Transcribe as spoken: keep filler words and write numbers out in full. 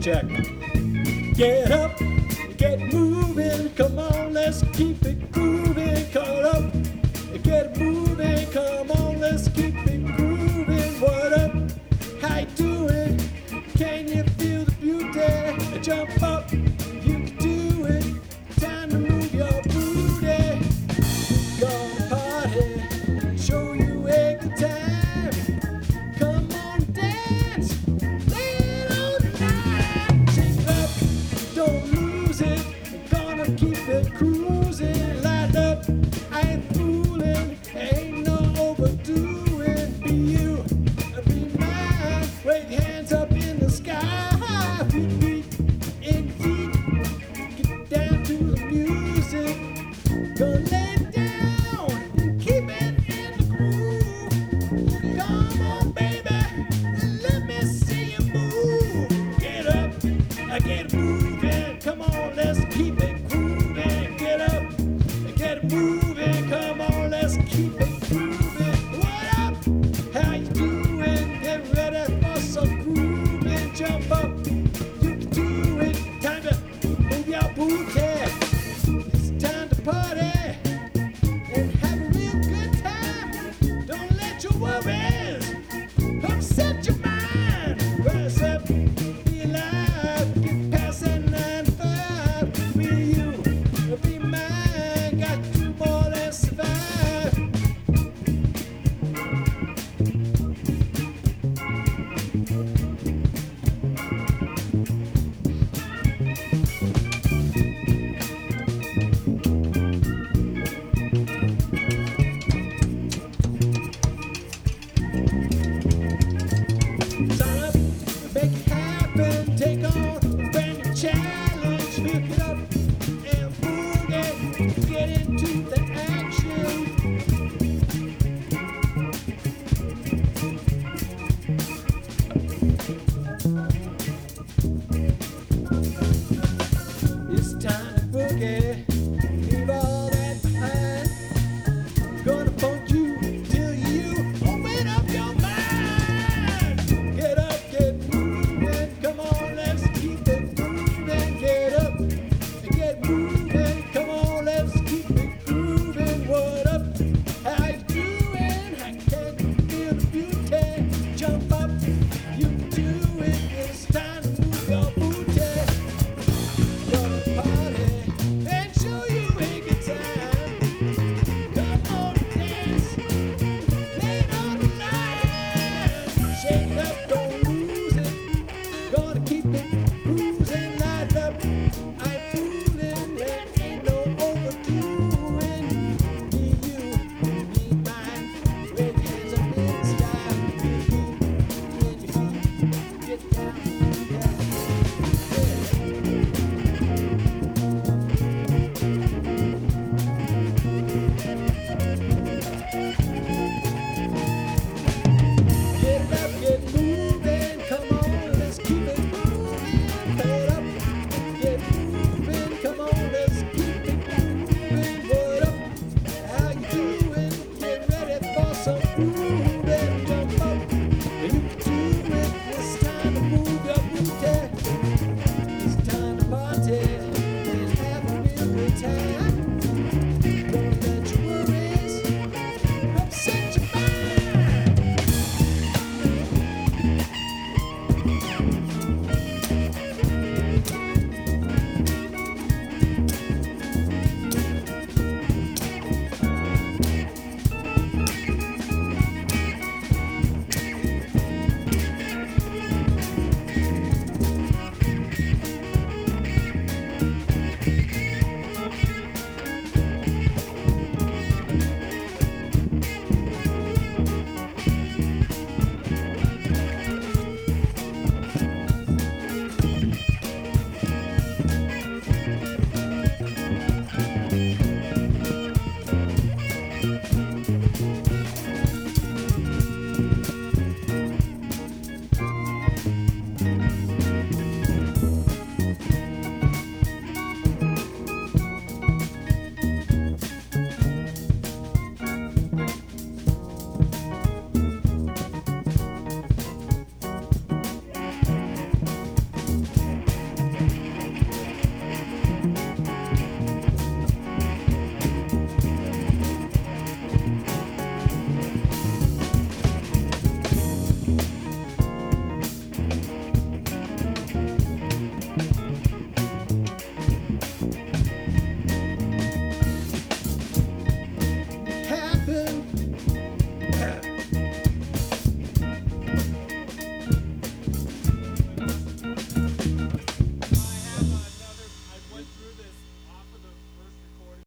check. Get up, get moving, come on, let's keep it grooving. Caught up, get moving, come on, let's keep it grooving. What up? How you doing? Can you feel the beauty? Jump up, you can do it. Time to move your booty. Gonna party, show you a good time. Come on, dance, lay it on tonight. Shake it up, don't lose it. Gonna keep it cruising. Light up, I ain't fooling. Ain't no overdoing. Be you, be mine. Wave your hands up in the sky. Feet, feet in feet. Get down to the music. Gonna lay it down and keep it in the groove. Come on, baby, let me see you move. Get up, I get moving. Come on, let's keep it grooving. Get up, get moving. Come on, let's keep it grooving. What up? How you doing? Get ready for some grooving. Jump up, you can do it. Time to move your booty. It's time to party and have a real good time. Don't let your worries upset your mind. Rise up, be alive, get past that nine to five. Be you, be mine, got to more than survive. Yeah.